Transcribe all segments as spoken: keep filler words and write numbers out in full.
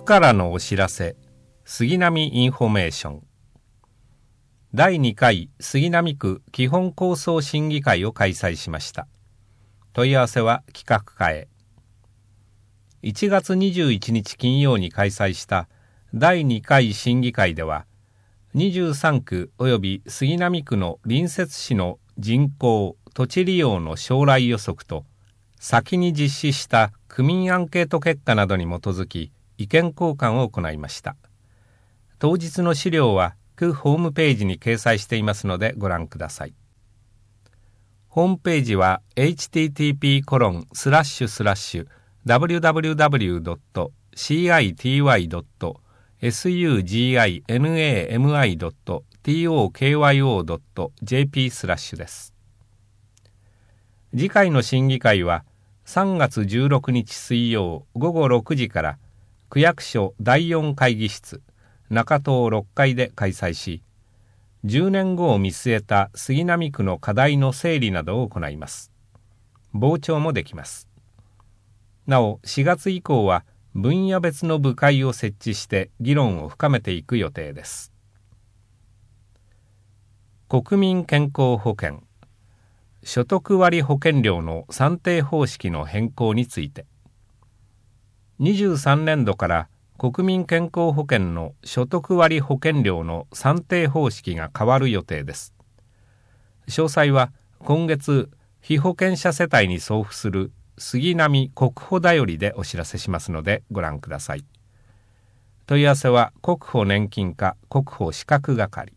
からのお知らせ、杉並インフォメーション。だいにかい杉並区基本構想審議会を開催しました。問い合わせは企画課へ。いちがつにじゅういちにち金曜に開催しただいにかい審議会では、にじゅうさんく及び杉並区の隣接市の人口・土地利用の将来予測と、先に実施した区民アンケート結果などに基づき意見交換を行いました。当日の資料は区ホームページに掲載していますのでご覧ください。ホームページは エイチティーティーピーコロンスラッシュスラッシュダブリューダブリューダブリュードットシーアイティーワイドットエスユージーアイエヌエーエムアイドットティーオーケーワイオードットジェーピー スラッシュです。次回の審議会はさんがつじゅうろくにち水曜ごごろくじから区役所だいよん会議室中棟ろっかいで開催し、じゅうねんごを見据えた杉並区の課題の整理などを行います。傍聴もできます。なおしがつ以降は分野別の部会を設置して議論を深めていく予定です。国民健康保険所得割保険料の算定方式の変更について、にじゅうさんねんどから国民健康保険の所得割保険料の算定方式が変わる予定です。詳細は今月被保険者世帯に送付する杉並国保だよりでお知らせしますのでご覧ください。問い合わせは国保年金課国保資格係。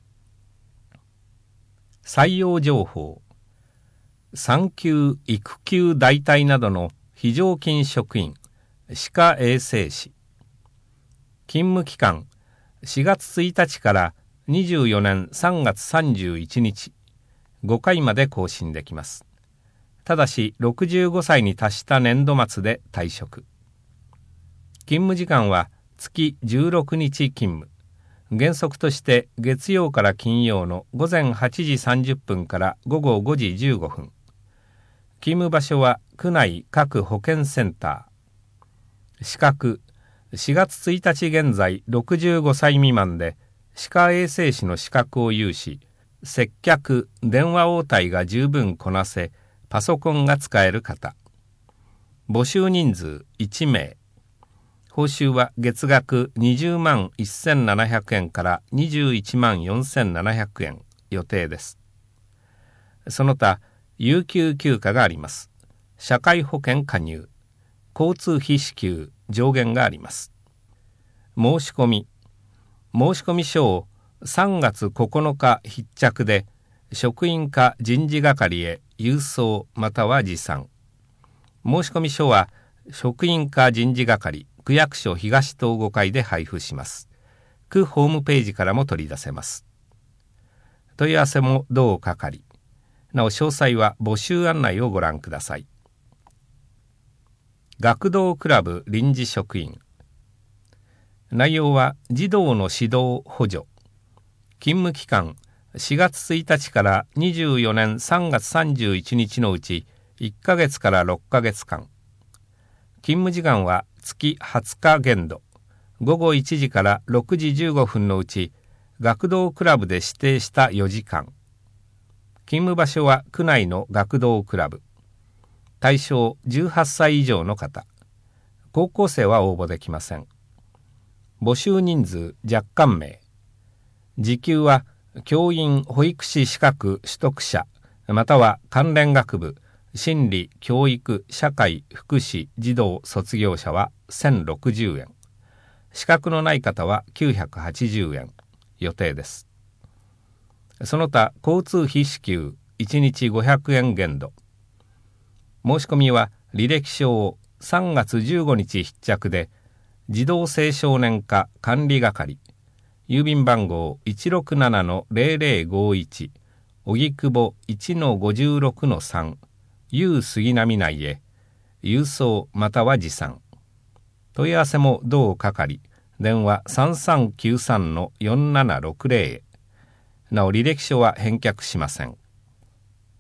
採用情報、産休・育休代替などの非常勤職員、歯科衛生士。勤務期間、しがつついたちからにじゅうよねんさんがつさんじゅういちにち、ごかいまで更新できます。ただしろくじゅうごさいに達した年度末で退職。勤務時間は月じゅうろくにち勤務。原則として月曜から金曜のごぜんはちじさんじゅっぷんからごごごじじゅうごふん。勤務場所は区内各保健センター。資格、しがつついたち現在ろくじゅうごさい未満で歯科衛生士の資格を有し、接客・電話応対が十分こなせ、パソコンが使える方。募集人数いちめい。報酬は月額にじゅうまんせんななひゃくえんからにじゅういちまんよんせんななひゃくえん予定です。その他、有給休暇があります。社会保険加入、交通費支給、上限があります。申し込み、申し込み書をさんがつここのか必着で職員課人事係へ郵送または持参。申し込み書は職員課人事係区役所東棟ごかいで配布します。区ホームページからも取り出せます。問い合わせも同係。なお詳細は募集案内をご覧ください。学童クラブ臨時職員。内容は児童の指導補助。勤務期間しがつついたちからにじゅうよねんさんがつさんじゅういちにちのうちいっかげつからろっかげつかん。勤務時間は月はつか限度。ごごいちじからろくじじゅうごふんのうち学童クラブで指定したよじかん。勤務場所は区内の学童クラブ。対象じゅうはっさい以上の方。高校生は応募できません。募集人数若干名。時給は教員保育士資格取得者または関連学部心理教育社会福祉児童卒業者はせんろくじゅうえん。資格のない方はきゅうひゃくはちじゅうえん予定です。その他交通費支給いちにちごひゃくえん限度。申し込みは履歴書をさんがつじゅうごにち必着で児童青少年課管理係郵便番号 いちろくななのゼロゼロごいち 荻窪 いちのごじゅうろくのさん U 杉並内へ郵送または持参。問い合わせも同係。電話 さんさんきゅうさんのよんななろくゼロ へ。なお履歴書は返却しません。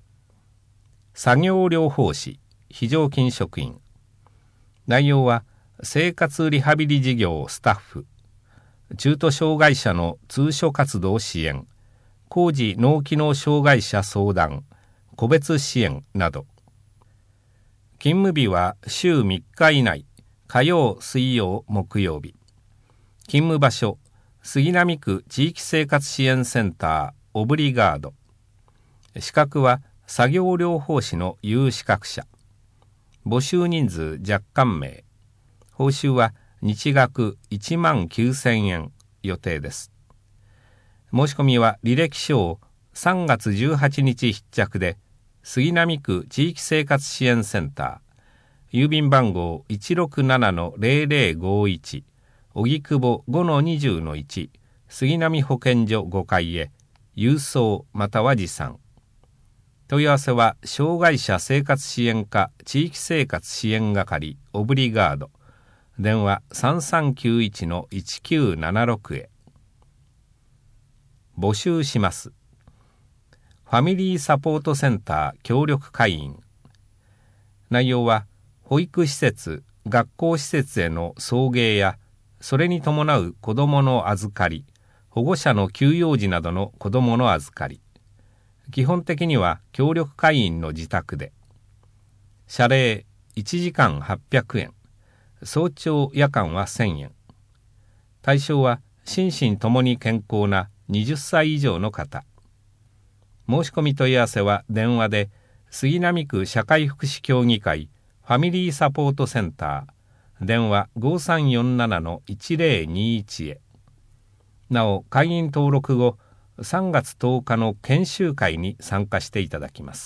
作業療法士非常勤職員。内容は生活リハビリ事業スタッフ、中途障害者の通所活動支援、高次脳機能障害者相談、個別支援など。勤務日は週みっか以内、火曜、水曜、木曜日。勤務場所、杉並区地域生活支援センターオブリガード。資格は作業療法士の有資格者。募集人数若干名。報酬は日額いちまんきゅうせんえん予定です。申し込みは履歴書をさんがつじゅうはちにち必着で、杉並区地域生活支援センター、郵便番号 いちろくななのゼロゼロごいち、荻窪 ごのにじゅうのいち、杉並保健所ごかいへ、郵送または持参。問い合わせは、障害者生活支援課地域生活支援係オブリガード、電話 さんさんきゅういちのいちきゅうななろく へ。募集します。ファミリーサポートセンター協力会員。内容は、保育施設、学校施設への送迎や、それに伴う子どもの預かり、保護者の休養時などの子どもの預かり。基本的には協力会員の自宅で。謝礼いちじかんはっぴゃくえん。早朝夜間はせんえん。対象は心身ともに健康なはたち以上の方。申し込み問い合わせは電話で杉並区社会福祉協議会ファミリーサポートセンター、電話 ごさんよんななのいちゼロにいち へ。なお、会員登録後、さんがつとおかの研修会に参加していただきます。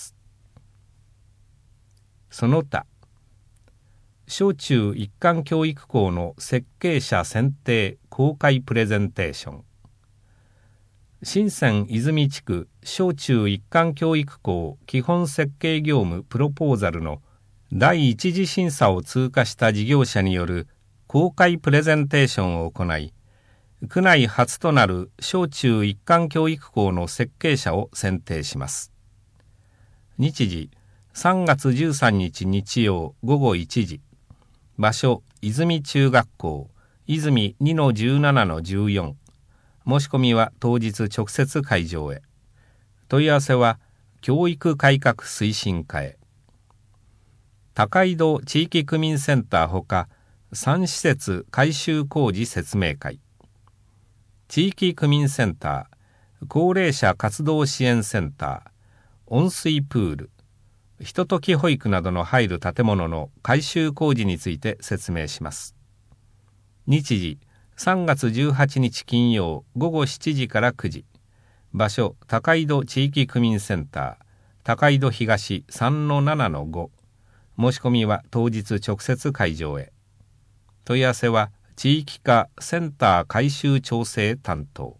その他、小中一貫教育校の設計者選定公開プレゼンテーション。新泉泉地区小中一貫教育校基本設計業務プロポーザルの第一次審査を通過した事業者による公開プレゼンテーションを行い、区内初となる小中一貫教育校の設計者を選定します。日時さんがつじゅうさんにち日曜ごごいちじ。場所、泉中学校、泉 にのじゅうななのじゅうよん。申し込みは当日直接会場へ。問い合わせは教育改革推進課へ。高井戸地域区民センターほかさん施設改修工事説明会。地域区民センター、高齢者活動支援センター、温水プール、ひととき保育などの入る建物の改修工事について説明します。日時、さんがつじゅうはちにち金曜ごごしちじからくじ。場所、高井戸地域区民センター、高井戸東 さんのななのご。申し込みは当日直接会場へ。問い合わせは地域課センター改修調整担当。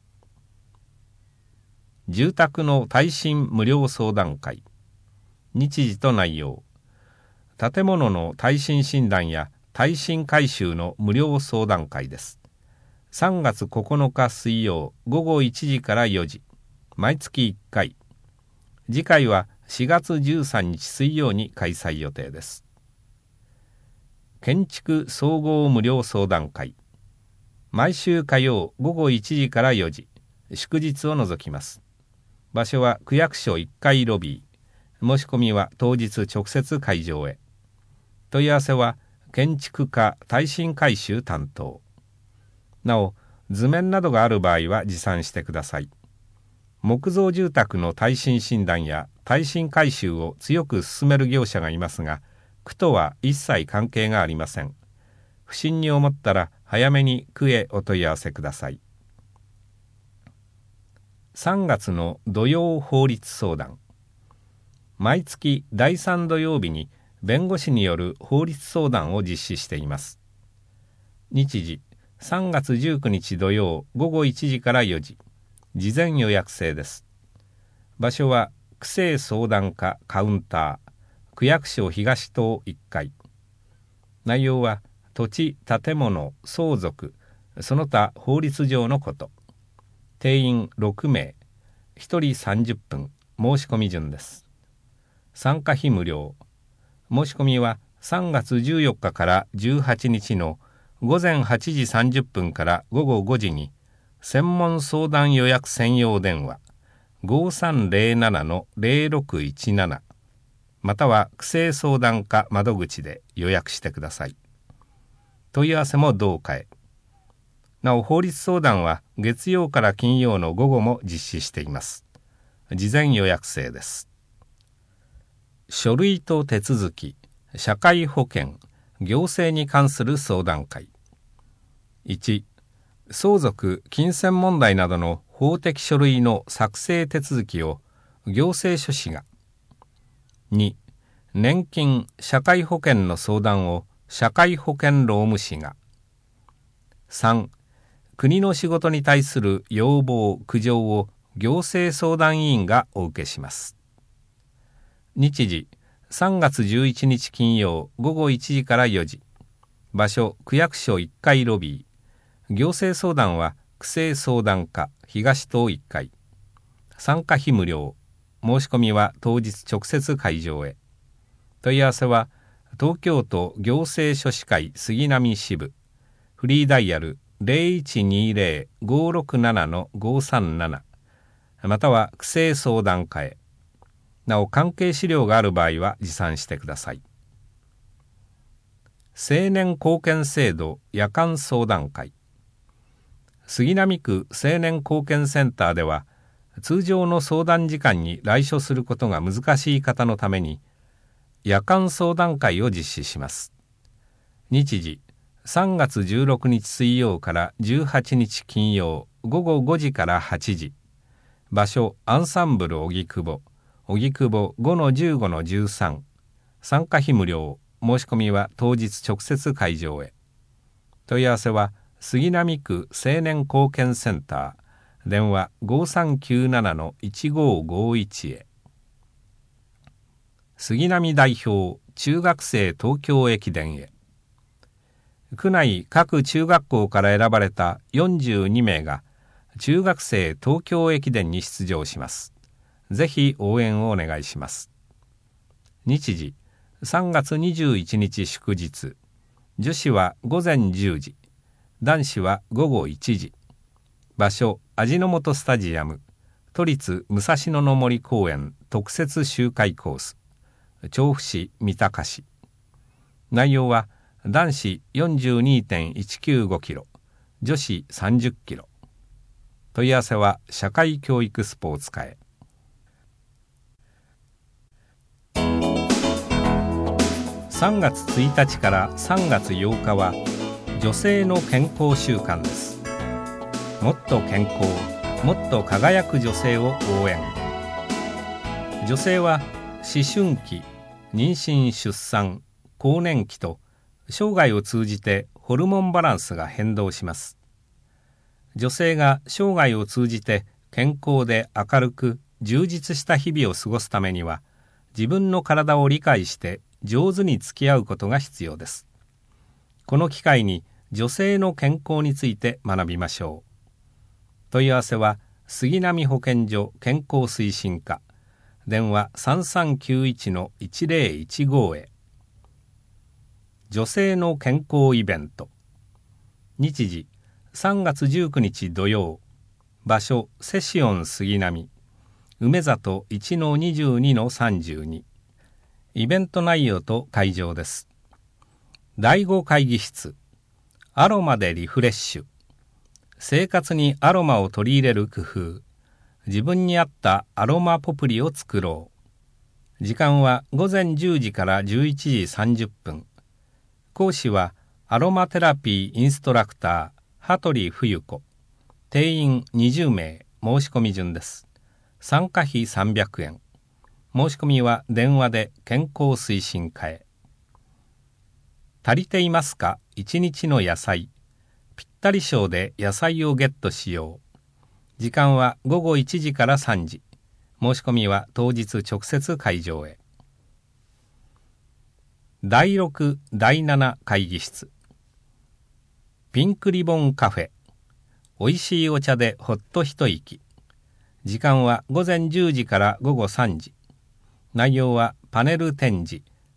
住宅の耐震無料相談会。日時と内容。建物の耐震診断や耐震改修の無料相談会です。さんがつここのか水曜ごごいちじからよじ。毎月いっかい。次回はしがつじゅうさんにち水曜に開催予定です。建築総合無料相談会。毎週火曜ごごいちじからよじ。祝日を除きます。場所は区役所いっかいロビー。申し込みは当日直接会場へ。問い合わせは建築課耐震改修担当。なお、図面などがある場合は持参してください。木造住宅の耐震診断や耐震改修を強く進める業者がいますが、区とは一切関係がありません。不審に思ったら早めに区へお問い合わせください。さんがつの土曜法律相談。毎月だいさん土曜日に弁護士による法律相談を実施しています。日時、さんがつじゅうくにち土曜ごごいちじからよじ。事前予約制です。場所は区政相談課カウンター、区役所東棟いっかい。内容は土地、建物、相続、その他法律上のこと。定員ろくめい、ひとりさんじゅっぷん、申し込み順です。参加費無料。申し込みはさんがつじゅうよっかからじゅうはちにちのごぜんはちじさんじゅっぷんからごごごじに専門相談予約専用電話 ごさんぜろななのぜろろくいちなな または区政相談課窓口で予約してください。問い合わせも同課へ。なお法律相談は月曜から金曜の午後も実施しています。事前予約制です。書類と手続き、社会保険、行政に関する相談会。いち、相続・金銭問題などの法的書類の作成手続きを行政書士が。に、年金・社会保険の相談を社会保険労務士が。さん、国の仕事に対する要望・苦情を行政相談委員がお受けします。日時、さんがつじゅういちにち金曜ごごいちじからよじ。場所、区役所いっかいロビー。行政相談は区政相談課東棟いっかい。参加費無料。申し込みは当日直接会場へ。問い合わせは東京都行政書士会杉並支部。フリーダイヤル ゼロいちにゼロ ごろくなな ごさんなな。または区政相談課へ。なお関係資料がある場合は持参してください。青年貢献制度夜間相談会。杉並区青年貢献センターでは通常の相談時間に来所することが難しい方のために夜間相談会を実施します。日時、さんがつじゅうろくにち水曜からじゅうはちにち金曜ごごごじからはちじ。場所、アンサンブル荻窪。荻窪 ごのじゅうごのじゅうさん。参加費無料。申し込みは当日直接会場へ。問い合わせは杉並区青年貢献センター。電話 ごさんきゅうななのいちごごいち へ。杉並代表中学生東京駅伝へ。区内各中学校から選ばれたよんじゅうにめいが中学生東京駅伝に出場します。ぜひ応援をお願いします。日時、さんがつにじゅういちにち祝日。女子はごぜんじゅうじ。男子はごごいちじ。場所、味の素スタジアム。都立武蔵野の森公園特設周回コース。調布市三鷹市。内容は男子 よんじゅうにてんいちきゅうごキロ、女子さんじゅっキロ。問い合わせは社会教育スポーツ課へ。さんがつついたちからさんがつようかは女性の健康週間です。もっと健康、もっと輝く女性を応援。女性は思春期、妊娠・出産、更年期と生涯を通じてホルモンバランスが変動します。女性が生涯を通じて健康で明るく充実した日々を過ごすためには、自分の体を理解して上手に付き合うことが必要です。この機会に女性の健康について学びましょう。問い合わせは杉並保健所健康推進課。電話 さんさんきゅういちのいちぜろいちご へ。女性の健康イベント。日時、さんがつじゅうくにち土曜。場所、セシオン杉並。梅里 いちのにじゅうにのさんじゅうに。イベント内容と会場です。だいご会議室。アロマでリフレッシュ。生活にアロマを取り入れる工夫。自分に合ったアロマポプリを作ろう。時間はごぜんじゅうじからじゅういちじさんじゅっぷん。講師はアロマテラピーインストラクター羽鳥冬子。定員にじゅうめい。申し込み順です。参加費さんびゃくえん。申し込みは電話で健康推進課へ。足りていますか？一日の野菜。ぴったり賞で野菜をゲットしよう。時間はごごいちじからさんじ。申し込みは当日直接会場へ。だいろく、だいなな会議室。ピンクリボンカフェ。おいしいお茶でほっと一息。時間はごぜんじゅうじからごごさんじ。内容はパネル展示、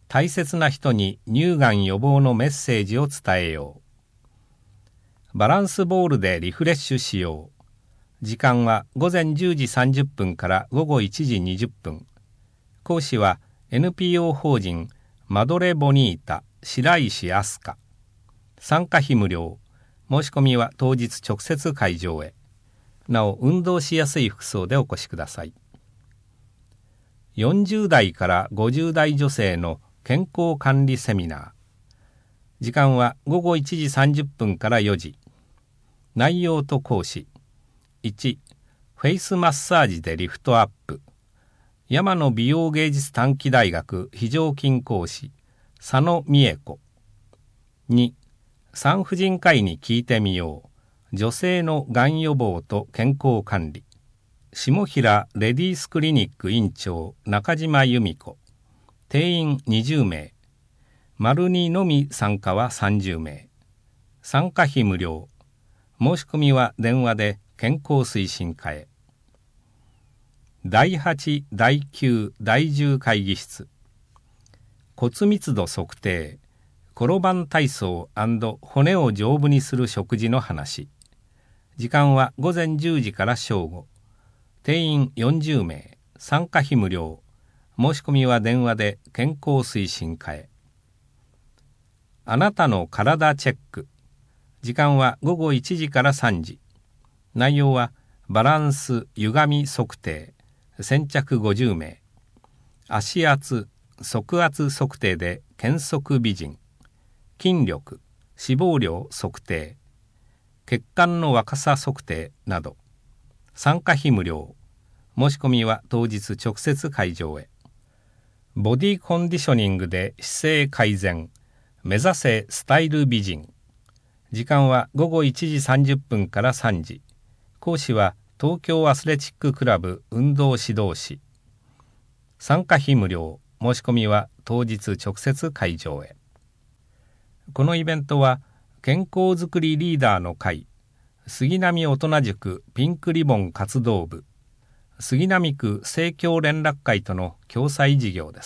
大切な人に乳がん予防のメッセージを伝えよう。バランスボールでリフレッシュしよう。時間は午前じゅうじさんじゅっぷんから午後いちじにじゅっぷん。講師は エヌピーオー 法人マドレボニータ白石飛鳥。参加費無料。申し込みは当日直接会場へ。なお運動しやすい服装でお越しください。よんじゅうだいからごじゅうだい女性の健康管理セミナー。時間は午後いちじさんじゅっぷんからよじ。内容と講師。いち. フェイスマッサージでリフトアップ。山野美容芸術短期大学非常勤講師佐野美恵子。に. 産婦人科医に聞いてみよう。女性のがん予防と健康管理。下平レディースクリニック院長中島由美子。定員にじゅうめい。丸にのみ参加はさんじゅうめい。参加費無料。申し込みは電話で健康推進課へ。だいはち、だいきゅう、だいじゅう会議室。骨密度測定、転ばん体操&骨を丈夫にする食事の話。時間は午前じゅうじから正午。定員よんじゅうめい。参加費無料。申し込みは電話で健康推進課へ。あなたの体チェック。時間は午後いちじからさんじ。内容はバランス歪み測定、先着ごじゅうめい。足圧、足圧測定で健足美人。筋力、脂肪量測定。血管の若さ測定など。参加費無料。申し込みは当日直接会場へ。ボディコンディショニングで姿勢改善。目指せスタイル美人。時間は午後いちじさんじゅっぷんからさんじ。講師は東京アスレチッククラブ運動指導士。参加費無料。申し込みは当日直接会場へ。このイベントは健康づくりリーダーの会、杉並大人塾ピンクリボン活動部、杉並区生協連絡会との共催事業です。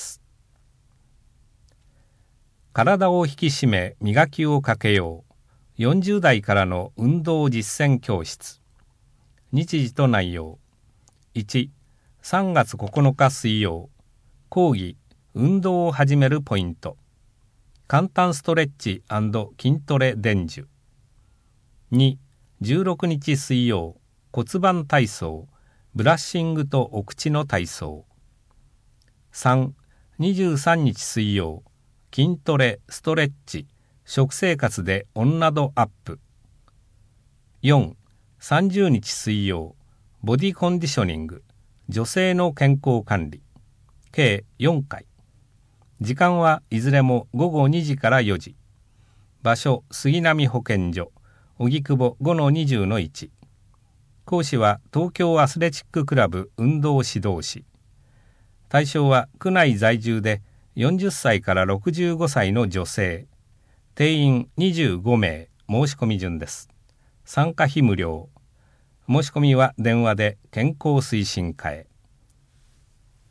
体を引き締め磨きをかけよう。よんじゅうだいからの運動実践教室。日時と内容。いち. さんがつここのか水曜。講義、運動を始めるポイント。簡単ストレッチ&筋トレ伝授。に. じゅうろくにち水曜。骨盤体操、ブラッシングとお口の体操。さん. にじゅうさんにち水曜。筋トレ、ストレッチ、食生活で女度アップ。よん. さんじゅうにち水曜。ボディコンディショニング、女性の健康管理。計よんかい。時間はいずれもごごにじからよじ。場所、杉並保健所、荻窪 ごのにじゅうのいち。講師は東京アスレチッククラブ運動指導士。対象は区内在住でよんじゅっさいからろくじゅうごさいの女性。定員にじゅうごめい。申し込み順です。参加費無料。申し込みは電話で健康推進課へ。